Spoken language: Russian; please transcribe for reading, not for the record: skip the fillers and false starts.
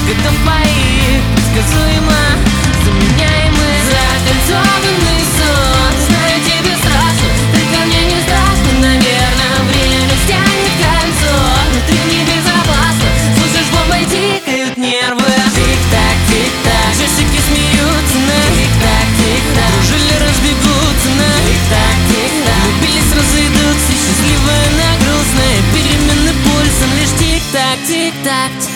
годом твоих предсказуемо заменяемый закольцованный сон. Знаю, тебе страшно, только мне не страшно. Наверное, время стянет кольцо. Внутри небезопасно, слышишь, бомбой тикают нервы. Тик-так, тик-так, часики смеются на тик-так, тик-так. Жили разбегутся на тик-так, тик-так. Влюбились, разойдутся, счастливые на грустные. Перемены пульсом лишь тик-так, тик-так.